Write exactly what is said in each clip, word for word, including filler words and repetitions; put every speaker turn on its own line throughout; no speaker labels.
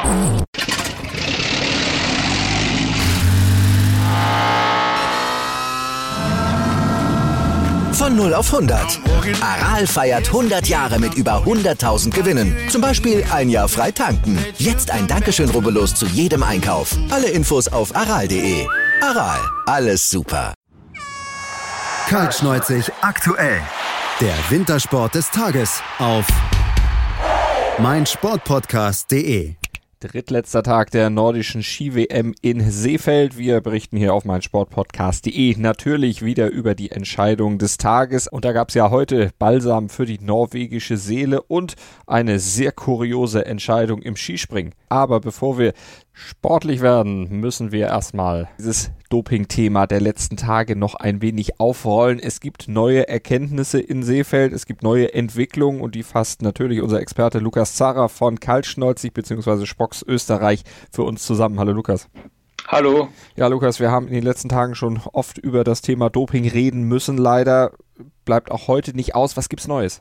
Von null auf hundert. Aral feiert hundert Jahre mit über hunderttausend Gewinnen. Zum Beispiel ein Jahr frei tanken. Jetzt ein Dankeschön, rubbellos zu jedem Einkauf. Alle Infos auf aral punkt de. Aral, alles super.
Kaltschneuzig aktuell. Der Wintersport des Tages auf meinsportpodcast punkt de.
Drittletzter Tag der nordischen Ski-W M in Seefeld. Wir berichten hier auf meinsportpodcast punkt de natürlich wieder über die Entscheidung des Tages. Und da gab es ja heute Balsam für die norwegische Seele und eine sehr kuriose Entscheidung im Skispringen. Aber bevor wir sportlich werden, müssen wir erstmal dieses Doping-Thema der letzten Tage noch ein wenig aufrollen. Es gibt neue Erkenntnisse in Seefeld, es gibt neue Entwicklungen und die fasst natürlich unser Experte Lukas Zacher von Kaltschneuzig bzw. Spocks Österreich für uns zusammen. Hallo Lukas.
Hallo.
Ja Lukas, wir haben in den letzten Tagen schon oft über das Thema Doping reden müssen. Leider bleibt auch heute nicht aus. Was gibt's Neues?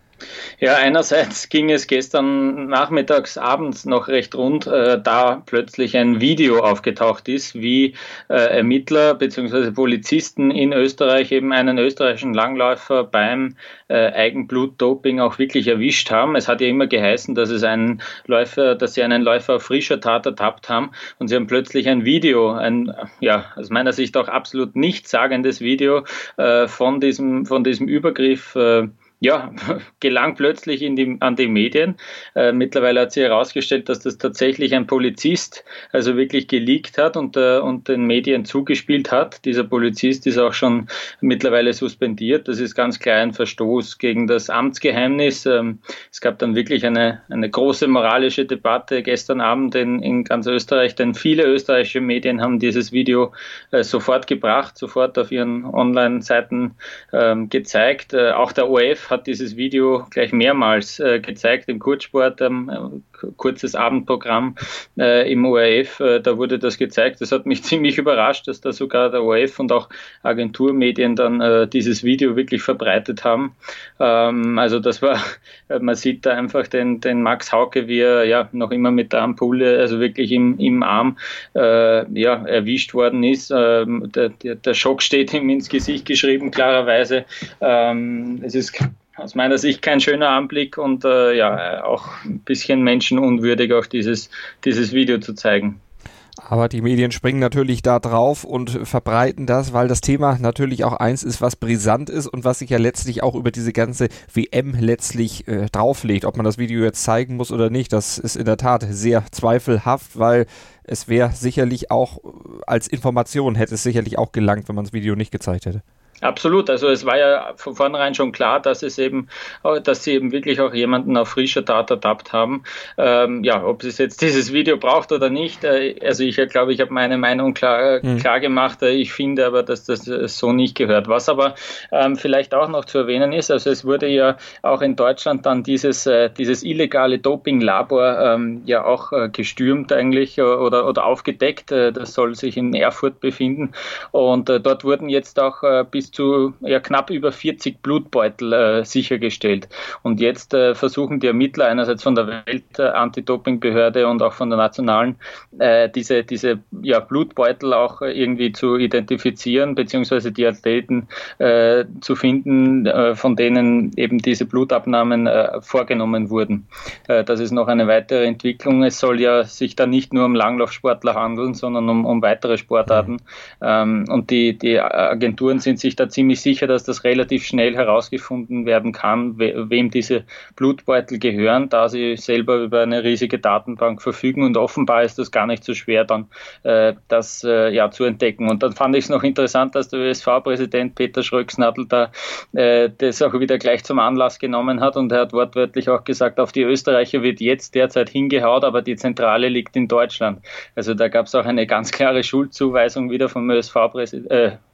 Ja, einerseits ging es gestern nachmittags, abends noch recht rund, äh, da plötzlich ein Video aufgetaucht ist, wie äh, Ermittler bzw. Polizisten in Österreich eben einen österreichischen Langläufer beim äh, Eigenblutdoping auch wirklich erwischt haben. Es hat ja immer geheißen, dass es einen Läufer, dass sie einen Läufer auf frischer Tat ertappt haben und sie haben plötzlich ein Video, ein ja aus meiner Sicht auch absolut nichtssagendes Video äh, von diesem von diesem Übergriff äh, Ja, gelang plötzlich in die, an die Medien. Äh, mittlerweile hat sich herausgestellt, dass das tatsächlich ein Polizist also wirklich geleakt hat und, äh, und den Medien zugespielt hat. Dieser Polizist ist auch schon mittlerweile suspendiert. Das ist ganz klar ein Verstoß gegen das Amtsgeheimnis. Ähm, es gab dann wirklich eine, eine große moralische Debatte gestern Abend in, in ganz Österreich, denn viele österreichische Medien haben dieses Video äh, sofort gebracht, sofort auf ihren Online-Seiten ähm, gezeigt. Äh, auch der O R F hat dieses Video gleich mehrmals äh, gezeigt im Kurzsport, ähm, kurzes Abendprogramm äh, im O R F, äh, da wurde das gezeigt. Das hat mich ziemlich überrascht, dass da sogar der O R F und auch Agenturmedien dann äh, dieses Video wirklich verbreitet haben. Ähm, also das war, äh, man sieht da einfach den, den Max Hauke, wie er ja noch immer mit der Ampulle, also wirklich im, im Arm äh, ja, erwischt worden ist. Ähm, der, der, der Schock steht ihm ins Gesicht geschrieben, klarerweise. Ähm, es ist aus meiner Sicht kein schöner Anblick und äh, ja auch ein bisschen menschenunwürdig, auch dieses, dieses Video zu zeigen.
Aber die Medien springen natürlich da drauf und verbreiten das, weil das Thema natürlich auch eins ist, was brisant ist und was sich ja letztlich auch über diese ganze W M letztlich äh, drauflegt. Ob man das Video jetzt zeigen muss oder nicht, das ist in der Tat sehr zweifelhaft, weil es wäre sicherlich auch als Information, hätte es sicherlich auch gelangt, wenn man das Video nicht gezeigt hätte.
Absolut, also es war ja von vornherein schon klar, dass es eben, dass sie eben wirklich auch jemanden auf frischer Tat ertappt haben. Ähm, ja, ob es jetzt dieses Video braucht oder nicht, äh, also ich glaube, ich habe meine Meinung klar, mhm. klar gemacht. Äh, ich finde aber, dass das äh, so nicht gehört. Was aber ähm, vielleicht auch noch zu erwähnen ist, also es wurde ja auch in Deutschland dann dieses äh, dieses illegale Dopinglabor ähm, ja auch äh, gestürmt eigentlich äh, oder oder aufgedeckt. Äh, das soll sich in Erfurt befinden und äh, dort wurden jetzt auch äh, bis zu ja, knapp über vierzig Blutbeutel äh, sichergestellt. Und jetzt äh, versuchen die Ermittler einerseits von der Welt-Anti-Doping-Behörde und auch von der nationalen äh, diese, diese ja, Blutbeutel auch irgendwie zu identifizieren, beziehungsweise die Athleten äh, zu finden, äh, von denen eben diese Blutabnahmen äh, vorgenommen wurden. Äh, das ist noch eine weitere Entwicklung. Es soll ja sich da nicht nur um Langlaufsportler handeln, sondern um, um weitere Sportarten. Ähm, und die, die Agenturen sind sich da ziemlich sicher, dass das relativ schnell herausgefunden werden kann, we- wem diese Blutbeutel gehören, da sie selber über eine riesige Datenbank verfügen und offenbar ist das gar nicht so schwer dann äh, das äh, ja zu entdecken. Und dann fand ich es noch interessant, dass der Ö S V-Präsident Peter Schröcksnadl da äh, das auch wieder gleich zum Anlass genommen hat und er hat wortwörtlich auch gesagt, auf die Österreicher wird jetzt derzeit hingehaut, aber die Zentrale liegt in Deutschland. Also da gab es auch eine ganz klare Schuldzuweisung wieder vom Ö S V-Präsidenten, äh,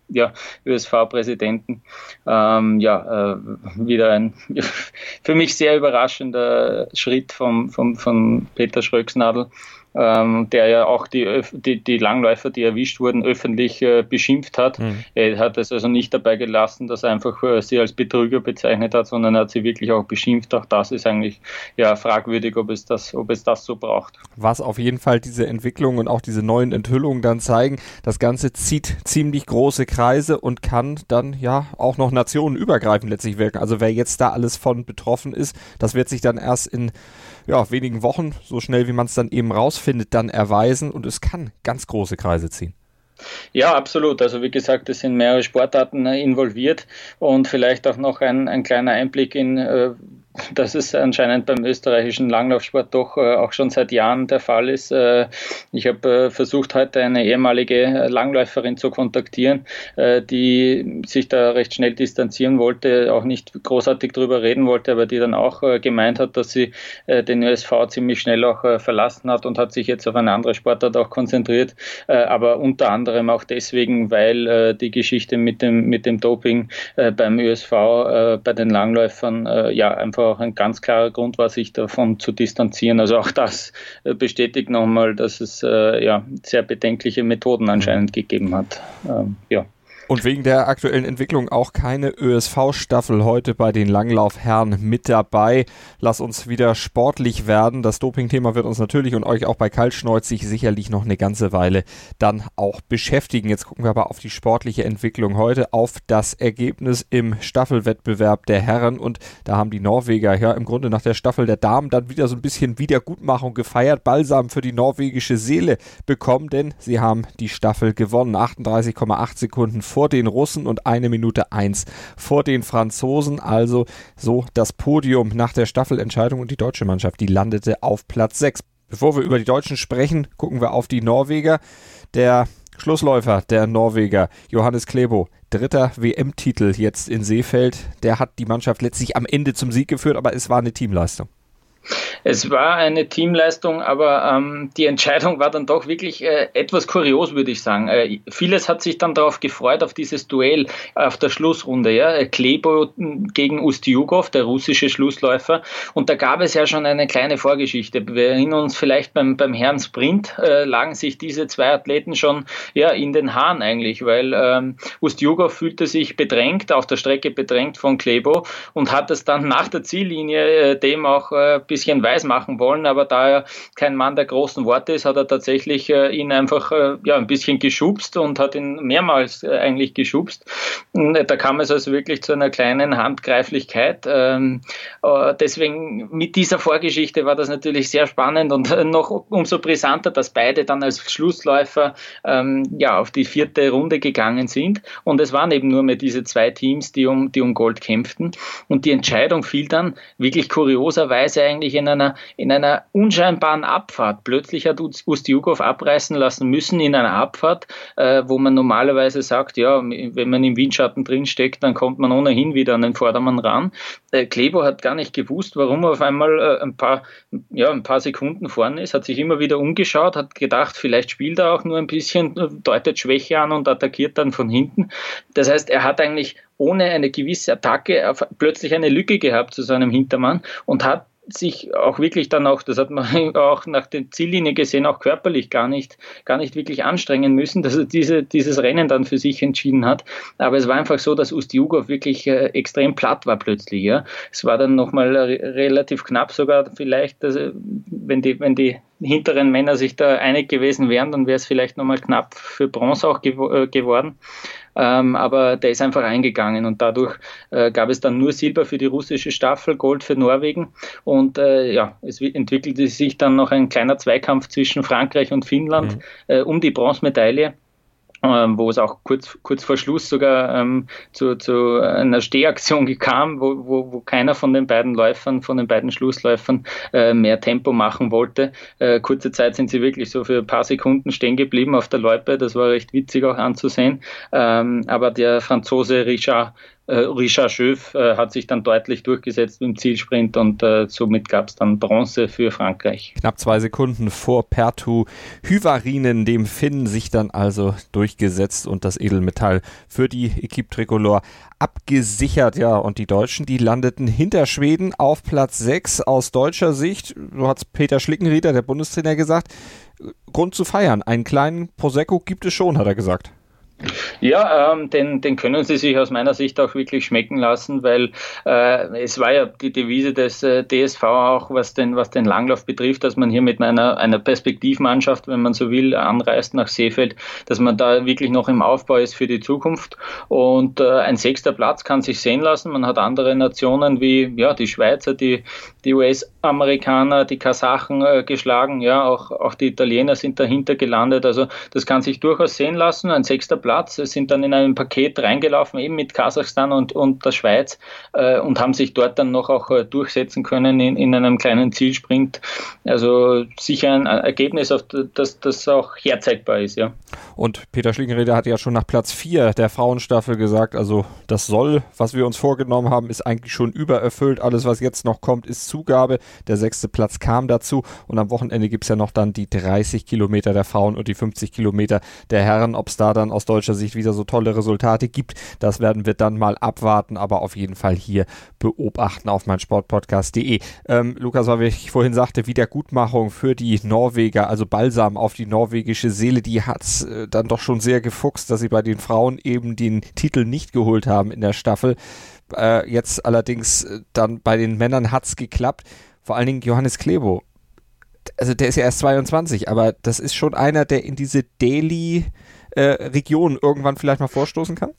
ja, Ö S V-Präsidenten. Ähm, ja, äh, wieder ein für mich sehr überraschender Schritt vom, vom, von Peter Schröcksnadl, ähm, der ja auch die, die, die Langläufer, die erwischt wurden, öffentlich äh, beschimpft hat. Mhm. Er hat es also nicht dabei gelassen, dass er einfach äh, sie als Betrüger bezeichnet hat, sondern er hat sie wirklich auch beschimpft. Auch das ist eigentlich ja fragwürdig, ob es das, ob es das so braucht.
Was auf jeden Fall diese Entwicklung und auch diese neuen Enthüllungen dann zeigen, das Ganze zieht ziemlich große Kreise und kann dann ja auch noch nationenübergreifend letztlich wirken. Also wer jetzt da alles von betroffen ist, das wird sich dann erst in ja, wenigen Wochen, so schnell wie man es dann eben rausfindet, dann erweisen und es kann ganz große Kreise ziehen.
Ja, absolut. Also wie gesagt, es sind mehrere Sportarten involviert und vielleicht auch noch ein, ein kleiner Einblick in, äh, dass es anscheinend beim österreichischen Langlaufsport doch äh, auch schon seit Jahren der Fall ist. Äh, ich habe äh, versucht, heute eine ehemalige Langläuferin zu kontaktieren, äh, die sich da recht schnell distanzieren wollte, auch nicht großartig drüber reden wollte, aber die dann auch äh, gemeint hat, dass sie äh, den Ö S V ziemlich schnell auch äh, verlassen hat und hat sich jetzt auf eine andere Sportart auch konzentriert, äh, aber unter anderem auch deswegen, weil äh, die Geschichte mit dem, mit dem Doping äh, beim Ö S V, äh, bei den Langläufern, äh, ja, einfach auch ein ganz klarer Grund war, sich davon zu distanzieren. Also auch das äh, bestätigt nochmal, dass es äh, ja, sehr bedenkliche Methoden anscheinend gegeben hat. Ähm, ja.
Und wegen der aktuellen Entwicklung auch keine Ö S V-Staffel heute bei den Langlaufherren mit dabei. Lass uns wieder sportlich werden. Das Doping-Thema wird uns natürlich und euch auch bei Kaltschneuzig sicherlich noch eine ganze Weile dann auch beschäftigen. Jetzt gucken wir aber auf die sportliche Entwicklung heute, auf das Ergebnis im Staffelwettbewerb der Herren. Und da haben die Norweger ja im Grunde nach der Staffel der Damen dann wieder so ein bisschen Wiedergutmachung gefeiert, Balsam für die norwegische Seele bekommen, denn sie haben die Staffel gewonnen. achtunddreißig Komma acht Sekunden vor vor den Russen und eine Minute eins vor den Franzosen. Also so das Podium nach der Staffelentscheidung und die deutsche Mannschaft, die landete auf Platz sechs. Bevor wir über die Deutschen sprechen, gucken wir auf die Norweger. Der Schlussläufer der Norweger, Johannes Klæbo, dritter W M-Titel jetzt in Seefeld. Der hat die Mannschaft letztlich am Ende zum Sieg geführt, aber es war eine Teamleistung.
Es war eine Teamleistung, aber ähm, die Entscheidung war dann doch wirklich äh, etwas kurios, würde ich sagen. Äh, vieles hat sich dann darauf gefreut, auf dieses Duell auf der Schlussrunde. Ja? Klæbo gegen Ustjugov, der russische Schlussläufer. Und da gab es ja schon eine kleine Vorgeschichte. Wir erinnern uns vielleicht beim, beim Herrn Sprint, äh, lagen sich diese zwei Athleten schon ja, in den Haaren eigentlich, weil ähm, Ustjugov fühlte sich bedrängt, auf der Strecke bedrängt von Klæbo und hat es dann nach der Ziellinie äh, dem auch ein äh, bisschen weiß machen wollen, aber da er kein Mann der großen Worte ist, hat er tatsächlich äh, ihn einfach äh, ja, ein bisschen geschubst und hat ihn mehrmals äh, eigentlich geschubst. Und, äh, da kam es also wirklich zu einer kleinen Handgreiflichkeit. Ähm, äh, deswegen mit dieser Vorgeschichte war das natürlich sehr spannend und äh, noch umso brisanter, dass beide dann als Schlussläufer ähm, ja, auf die vierte Runde gegangen sind und es waren eben nur mehr diese zwei Teams, die um, die um Gold kämpften und die Entscheidung fiel dann wirklich kurioserweise eigentlich in einer, in einer unscheinbaren Abfahrt. Plötzlich hat Ustjugov abreißen lassen müssen in einer Abfahrt, äh, wo man normalerweise sagt, ja, wenn man im Windschatten drinsteckt, dann kommt man ohnehin wieder an den Vordermann ran. Äh, Klæbo hat gar nicht gewusst, warum er auf einmal äh, ein paar, ja, ein paar Sekunden vorne ist, hat sich immer wieder umgeschaut, hat gedacht, vielleicht spielt er auch nur ein bisschen, deutet Schwäche an und attackiert dann von hinten. Das heißt, er hat eigentlich ohne eine gewisse Attacke plötzlich eine Lücke gehabt zu seinem Hintermann und hat sich auch wirklich dann auch, das hat man auch nach der Ziellinie gesehen, auch körperlich gar nicht, gar nicht wirklich anstrengen müssen, dass er diese, dieses Rennen dann für sich entschieden hat. Aber es war einfach so, dass Ustjugov wirklich äh, extrem platt war plötzlich. Ja. Es war dann nochmal re- relativ knapp sogar vielleicht, also wenn die, wenn die hinteren Männer sich da einig gewesen wären, dann wäre es vielleicht nochmal knapp für Bronze auch gew- äh, geworden. Ähm, aber der ist einfach eingegangen und dadurch äh, gab es dann nur Silber für die russische Staffel, Gold für Norwegen und äh, ja, es entwickelte sich dann noch ein kleiner Zweikampf zwischen Frankreich und Finnland mhm. äh, um die Bronzemedaille. Ähm, wo es auch kurz, kurz vor Schluss sogar ähm, zu, zu einer Stehaktion kam, wo, wo, wo keiner von den beiden Läufern, von den beiden Schlussläufern äh, mehr Tempo machen wollte. Äh, kurze Zeit sind sie wirklich so für ein paar Sekunden stehen geblieben auf der Loipe, das war recht witzig auch anzusehen. Ähm, aber der Franzose Richard Äh, Richard Schöff äh, hat sich dann deutlich durchgesetzt im Zielsprint und äh, somit gab es dann Bronze für Frankreich.
Knapp zwei Sekunden vor Perttu Hyvarinen, dem Finn, sich dann also durchgesetzt und das Edelmetall für die Equipe Tricolore abgesichert. Ja, und die Deutschen, die landeten hinter Schweden auf Platz sechs. Aus deutscher Sicht, so hat es Peter Schlickenrieder, der Bundestrainer, gesagt, Grund zu feiern. Einen kleinen Prosecco gibt es schon, hat er gesagt.
Ja, ähm, den, den können sie sich aus meiner Sicht auch wirklich schmecken lassen, weil äh, es war ja die Devise des äh, D S V auch, was den, was den Langlauf betrifft, dass man hier mit einer, einer Perspektivmannschaft, wenn man so will, anreist nach Seefeld, dass man da wirklich noch im Aufbau ist für die Zukunft. Und äh, ein sechster Platz kann sich sehen lassen. Man hat andere Nationen wie ja die Schweizer, die, die U S-Amerikaner, die Kasachen äh, geschlagen, ja, auch, auch die Italiener sind dahinter gelandet. Also das kann sich durchaus sehen lassen. Ein sechster Platz. Platz, sind dann in einem Paket reingelaufen, eben mit Kasachstan und, und der Schweiz äh, und haben sich dort dann noch auch äh, durchsetzen können in, in einem kleinen Zielsprint. Also sicher ein Ergebnis, auf das, das auch herzeigbar ist. Ja.
Und Peter Schlickenrieder hat ja schon nach Platz vier der Frauenstaffel gesagt, also das Soll, was wir uns vorgenommen haben, ist eigentlich schon übererfüllt. Alles, was jetzt noch kommt, ist Zugabe. Der sechste Platz kam dazu und am Wochenende gibt es ja noch dann die dreißig Kilometer der Frauen und die fünfzig Kilometer der Herren. Ob es da dann aus deutscher Sicht wieder so tolle Resultate gibt, das werden wir dann mal abwarten, aber auf jeden Fall hier beobachten auf meinsportpodcast punkt de. Ähm, Lukas, weil ich vorhin sagte, Wiedergutmachung für die Norweger, also Balsam auf die norwegische Seele, die hat es äh, dann doch schon sehr gefuchst, dass sie bei den Frauen eben den Titel nicht geholt haben in der Staffel. Äh, jetzt allerdings äh, dann bei den Männern hat es geklappt. Vor allen Dingen Johannes Klebo. Also der ist ja erst zweiundzwanzig, aber das ist schon einer, der in diese Daily Äh, Region irgendwann vielleicht mal vorstoßen kann?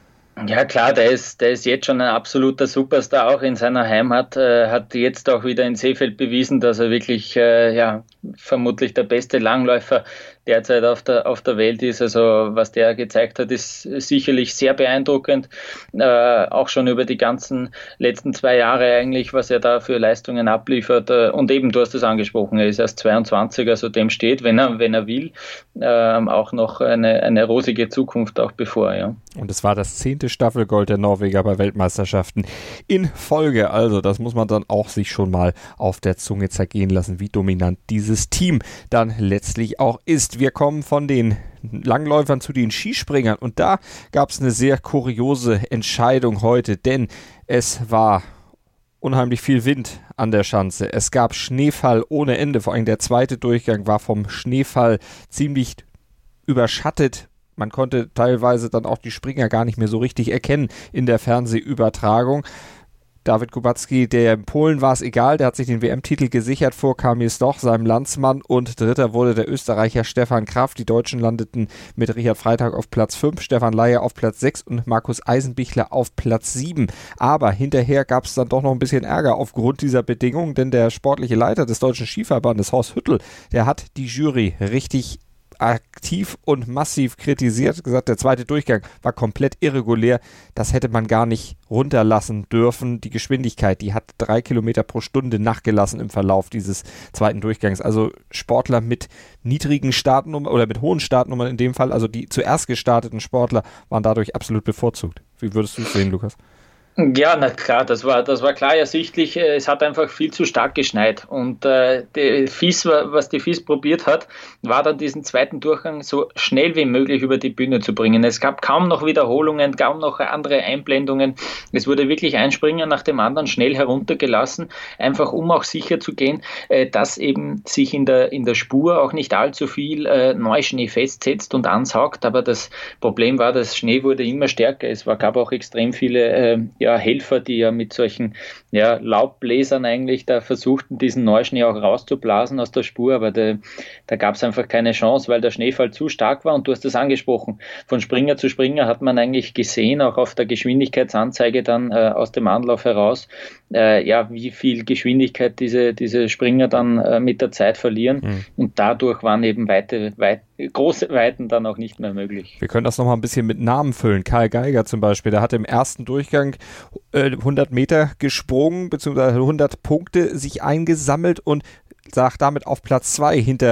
Ja klar, der ist, der ist jetzt schon ein absoluter Superstar, auch in seiner Heimat, äh, hat jetzt auch wieder in Seefeld bewiesen, dass er wirklich äh, ja vermutlich der beste Langläufer derzeit auf der auf der Welt ist. Also was der gezeigt hat, ist sicherlich sehr beeindruckend, äh, auch schon über die ganzen letzten zwei Jahre eigentlich, was er da für Leistungen abliefert. Äh, und eben, du hast es angesprochen, er ist erst zweiundzwanzig, also dem steht, wenn er wenn er will, äh, auch noch eine eine rosige Zukunft auch bevor. Ja.
Und es war das zehnte Staffelgold der Norweger bei Weltmeisterschaften in Folge. Also das muss man dann auch sich schon mal auf der Zunge zergehen lassen, wie dominant dieses Team dann letztlich auch ist. Wir kommen von den Langläufern zu den Skispringern und da gab es eine sehr kuriose Entscheidung heute, denn es war unheimlich viel Wind an der Schanze. Es gab Schneefall ohne Ende, vor allem der zweite Durchgang war vom Schneefall ziemlich überschattet. Man konnte teilweise dann auch die Springer gar nicht mehr so richtig erkennen in der Fernsehübertragung. David Kubacki, der in Polen war es egal, der hat sich den W M-Titel gesichert vor Kamil Stoch, seinem Landsmann, und dritter wurde der Österreicher Stefan Kraft. Die Deutschen landeten mit Richard Freitag auf Platz fünf, Stefan Leier auf Platz sechs und Markus Eisenbichler auf Platz sieben. Aber hinterher gab es dann doch noch ein bisschen Ärger aufgrund dieser Bedingungen, denn der sportliche Leiter des Deutschen Skiverbandes, Horst Hüttel, der hat die Jury richtig aktiv und massiv kritisiert, gesagt, der zweite Durchgang war komplett irregulär, das hätte man gar nicht runterlassen dürfen. Die Geschwindigkeit, die hat drei Kilometer pro Stunde nachgelassen im Verlauf dieses zweiten Durchgangs. Also Sportler mit niedrigen Startnummern oder mit hohen Startnummern in dem Fall, also die zuerst gestarteten Sportler, waren dadurch absolut bevorzugt. Wie würdest du es sehen, Lukas?
Ja, na klar, das war, das war klar ersichtlich. Es hat einfach viel zu stark geschneit. Und äh, die F I S, was die F I S probiert hat, war dann diesen zweiten Durchgang so schnell wie möglich über die Bühne zu bringen. Es gab kaum noch Wiederholungen, kaum noch andere Einblendungen. Es wurde wirklich ein Springer nach dem anderen schnell heruntergelassen, einfach um auch sicher zu gehen, äh, dass eben sich in der, in der Spur auch nicht allzu viel äh, Neuschnee festsetzt und ansaugt. Aber das Problem war, das Schnee wurde immer stärker. Es war, gab auch extrem viele äh, ja, Helfer, die ja mit solchen ja, Laubbläsern eigentlich da versuchten, diesen Neuschnee auch rauszublasen aus der Spur, aber de, da gab es einfach keine Chance, weil der Schneefall zu stark war und du hast das angesprochen. Von Springer zu Springer hat man eigentlich gesehen, auch auf der Geschwindigkeitsanzeige dann äh, aus dem Anlauf heraus, äh, ja, wie viel Geschwindigkeit diese, diese Springer dann äh, mit der Zeit verlieren mhm. und dadurch waren eben weite, weit, große Weiten dann auch nicht mehr möglich.
Wir können das nochmal ein bisschen mit Namen füllen. Karl Geiger zum Beispiel, der hat im ersten Durchgang hundert Meter gesprungen, beziehungsweise hundert Punkte sich eingesammelt und lag damit auf Platz zwei hinter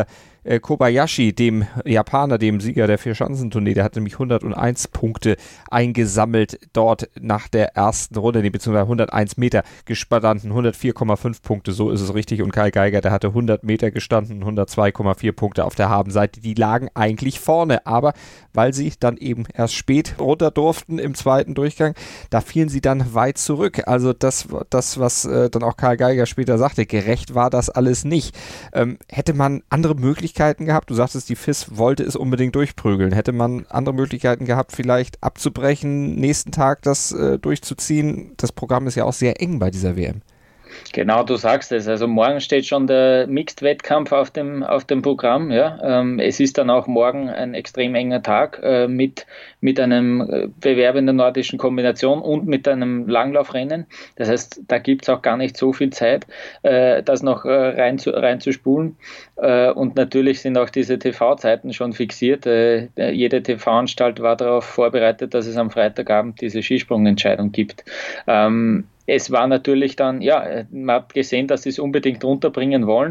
äh, Kobayashi, dem Japaner, dem Sieger der Vierschanzentournee, der hat nämlich hunderteins Punkte eingesammelt dort nach der ersten Runde, nee, beziehungsweise hunderteins Meter gestanden, hundertvier Komma fünf Punkte, so ist es richtig. Und Karl Geiger, der hatte hundert Meter gestanden, hundertzwei Komma vier Punkte auf der Habenseite. Die lagen eigentlich vorne, aber weil sie dann eben erst spät runter durften im zweiten Durchgang, da fielen sie dann weit zurück. Also das, das was äh, dann auch Karl Geiger später sagte, gerecht war das alles nicht. Ähm, hätte man andere Möglichkeiten gehabt? Du sagtest, die F I S wollte es unbedingt durchprügeln. Hätte man andere Möglichkeiten gehabt, vielleicht abzubrechen, nächsten Tag das äh, durchzuziehen? Das Programm ist ja auch sehr eng bei dieser W M.
Genau, du sagst es. Also morgen steht schon der Mixed-Wettkampf auf dem, auf dem Programm. Ja. Ähm, es ist dann auch morgen ein extrem enger Tag äh, mit, mit einem Bewerb in der nordischen Kombination und mit einem Langlaufrennen. Das heißt, da gibt es auch gar nicht so viel Zeit, äh, das noch äh, rein zu, reinzuspulen. Äh, und natürlich sind auch diese T V-Zeiten schon fixiert. Äh, jede T V-Anstalt war darauf vorbereitet, dass es am Freitagabend diese Skisprungentscheidung gibt. Ähm, Es war natürlich dann, ja, man hat gesehen, dass sie es unbedingt runterbringen wollen.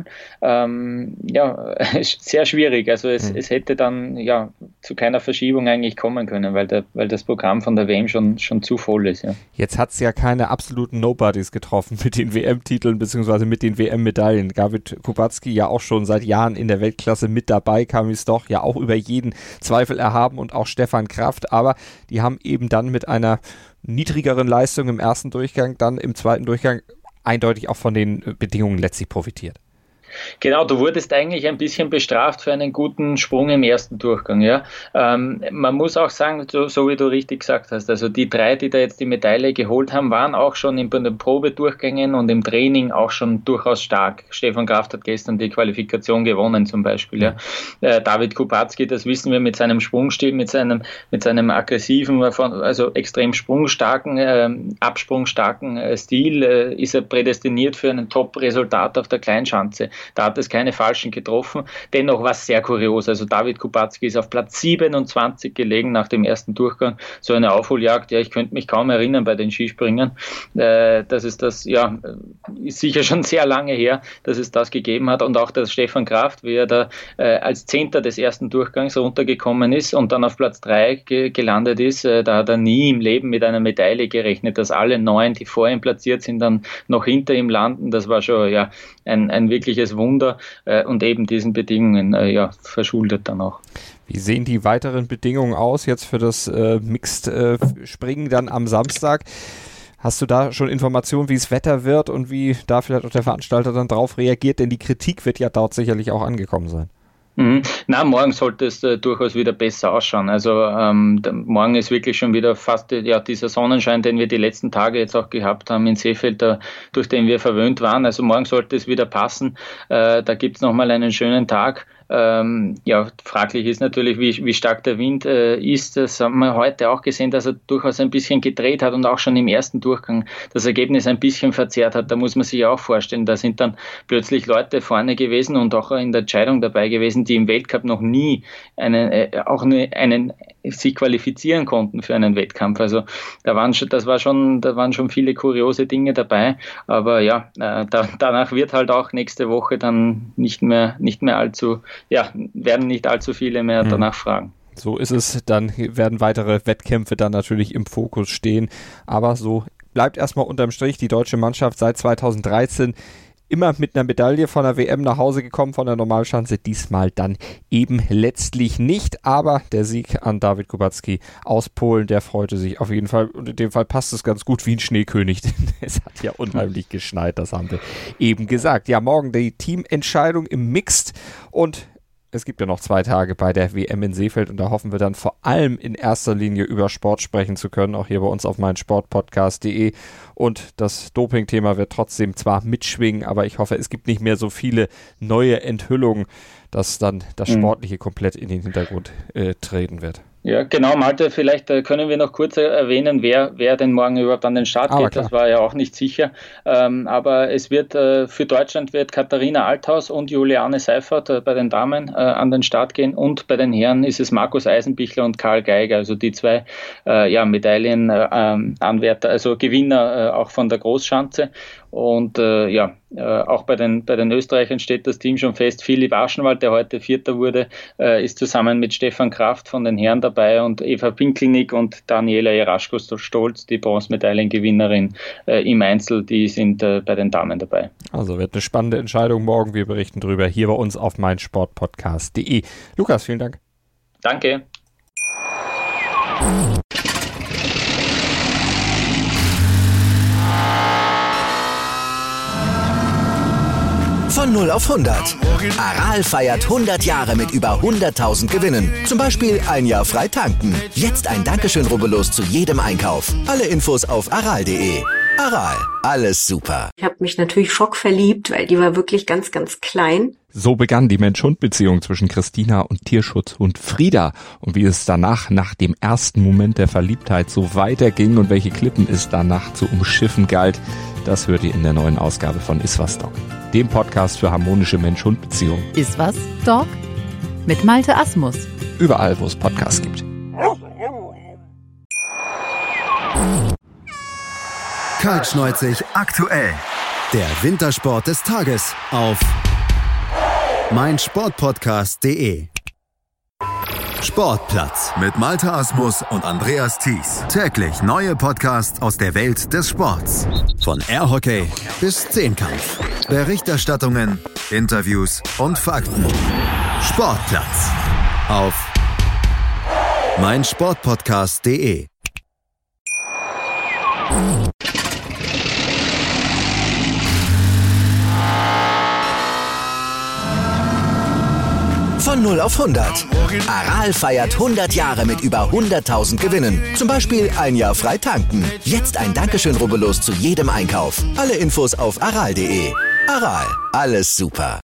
Ähm, ja, sehr schwierig. Also es, mhm. es hätte dann ja zu keiner Verschiebung eigentlich kommen können, weil, der, weil das Programm von der W M schon, schon zu voll ist. Ja.
Jetzt hat es ja keine absoluten Nobodies getroffen mit den W M-Titeln beziehungsweise mit den W M-Medaillen. David Kubacki ja auch schon seit Jahren in der Weltklasse mit dabei, Camille Stoch ja auch über jeden Zweifel erhaben und auch Stefan Kraft, aber die haben eben dann mit einer niedrigeren Leistung im ersten Durchgang, dann im zweiten Durchgang eindeutig auch von den Bedingungen letztlich profitiert.
Genau, du wurdest eigentlich ein bisschen bestraft für einen guten Sprung im ersten Durchgang. Ja. Ähm, man muss auch sagen, so, so wie du richtig gesagt hast, also die drei, die da jetzt die Medaille geholt haben, waren auch schon in den Probedurchgängen und im Training auch schon durchaus stark. Stefan Kraft hat gestern die Qualifikation gewonnen zum Beispiel. Ja. Äh, David Kubacki, das wissen wir, mit seinem Sprungstil, mit seinem, mit seinem aggressiven, also extrem sprungstarken, äh, absprungstarken äh, Stil äh, ist er prädestiniert für ein Top-Resultat auf der Kleinschanze. Da hat es keine Falschen getroffen. Dennoch war es sehr kurios. Also David Kubacki ist auf Platz siebenundzwanzig gelegen nach dem ersten Durchgang. So eine Aufholjagd, ja, ich könnte mich kaum erinnern bei den Skispringern. Äh, das ist das, ja, ist sicher schon sehr lange her, dass es das gegeben hat. Und auch der Stefan Kraft, wie er da äh, als Zehnter des ersten Durchgangs runtergekommen ist und dann auf Platz drei ge- gelandet ist, äh, da hat er nie im Leben mit einer Medaille gerechnet, dass alle neun, die vor ihm platziert sind, dann noch hinter ihm landen. Das war schon, ja, ein, ein wirkliches Wunder äh, und eben diesen Bedingungen äh, ja, verschuldet dann auch.
Wie sehen die weiteren Bedingungen aus jetzt für das äh, Mixed-Springen äh, dann am Samstag? Hast du da schon Informationen, wie das Wetter wird und wie da vielleicht auch der Veranstalter dann drauf reagiert? Denn die Kritik wird ja dort sicherlich auch angekommen sein.
Mhm. Na, morgen sollte es äh, durchaus wieder besser ausschauen. Also ähm, der, morgen ist wirklich schon wieder fast ja dieser Sonnenschein, den wir die letzten Tage jetzt auch gehabt haben in Seefeld, da, durch den wir verwöhnt waren. Also morgen sollte es wieder passen. Äh, da gibt es nochmal einen schönen Tag. Ähm, ja, fraglich ist natürlich, wie, wie stark der Wind äh, ist. Das haben wir heute auch gesehen, dass er durchaus ein bisschen gedreht hat und auch schon im ersten Durchgang das Ergebnis ein bisschen verzerrt hat. Da muss man sich auch vorstellen, da sind dann plötzlich Leute vorne gewesen und auch in der Entscheidung dabei gewesen, die im Weltcup noch nie einen, äh, auch eine, einen sich qualifizieren konnten für einen Wettkampf. Also da waren schon, das war schon, da waren schon viele kuriose Dinge dabei. Aber ja, äh, da, danach wird halt auch nächste Woche dann nicht mehr, nicht mehr allzu ja, werden nicht allzu viele mehr mhm. danach fragen.
So ist es, dann werden weitere Wettkämpfe dann natürlich im Fokus stehen, aber so bleibt erstmal unterm Strich die deutsche Mannschaft seit zweitausenddreizehn immer mit einer Medaille von der W M nach Hause gekommen, von der Normalschanze, diesmal dann eben letztlich nicht, aber der Sieg an David Kubacki aus Polen, der freute sich auf jeden Fall und in dem Fall passt es ganz gut wie ein Schneekönig, denn es hat ja unheimlich geschneit, das haben wir eben gesagt. Ja, morgen die Teamentscheidung im Mixed und es gibt ja noch zwei Tage bei der W M in Seefeld und da hoffen wir dann vor allem in erster Linie über Sport sprechen zu können, auch hier bei uns auf meinsportpodcast punkt de und das Doping-Thema wird trotzdem zwar mitschwingen, aber ich hoffe, es gibt nicht mehr so viele neue Enthüllungen, dass dann das Sportliche komplett in den Hintergrund äh, treten wird.
Ja, genau, Malte, vielleicht äh, können wir noch kurz erwähnen, wer, wer denn morgen überhaupt an den Start aber geht. Klar. Das war ja auch nicht sicher. Ähm, aber es wird äh, für Deutschland wird Katharina Althaus und Juliane Seifert äh, bei den Damen äh, an den Start gehen und bei den Herren ist es Markus Eisenbichler und Karl Geiger, also die zwei äh, ja, Medaillenanwärter, äh, also Gewinner äh, auch von der Großschanze. Und äh, ja, äh, auch bei den, bei den Österreichern steht das Team schon fest. Philipp Aschenwald, der heute Vierter wurde, äh, ist zusammen mit Stefan Kraft von den Herren dabei und Eva Pinkelnick und Daniela Jaraschko-Stolz, die Bronzemedaillengewinnerin äh, im Einzel, die sind äh, bei den Damen dabei.
Also wird eine spannende Entscheidung morgen. Wir berichten drüber hier bei uns auf meinsportpodcast punkt de. Lukas, vielen Dank.
Danke.
Von null auf hundert. Aral feiert hundert Jahre mit über hunderttausend Gewinnen. Zum Beispiel ein Jahr frei tanken. Jetzt ein Dankeschön, rubbellos zu jedem Einkauf. Alle Infos auf aral punkt de. Aral, alles super.
Ich habe mich natürlich schockverliebt, weil die war wirklich ganz, ganz klein.
So begann die Mensch-Hund-Beziehung zwischen Christina und Tierschutzhund Frieda. Und wie es danach, nach dem ersten Moment der Verliebtheit, so weiterging und welche Klippen es danach zu umschiffen galt, das hört ihr in der neuen Ausgabe von Iswas Dog, dem Podcast für harmonische Mensch-Hund-Beziehungen.
Iswas Dog mit Malte Asmus.
Überall, wo es Podcasts gibt.
Kaltschneuzig aktuell. Der Wintersport des Tages auf meinsportpodcast punkt de. Sportplatz mit Malte Asmus und Andreas Thies. Täglich neue Podcasts aus der Welt des Sports. Von Airhockey bis Zehnkampf. Berichterstattungen, Interviews und Fakten. Sportplatz auf meinsportpodcast punkt de.
Von null auf hundert. Aral feiert hundert Jahre mit über hunderttausend Gewinnen. Zum Beispiel ein Jahr frei tanken. Jetzt ein Dankeschön, rubbellos zu jedem Einkauf. Alle Infos auf aral punkt de. Aral, alles super.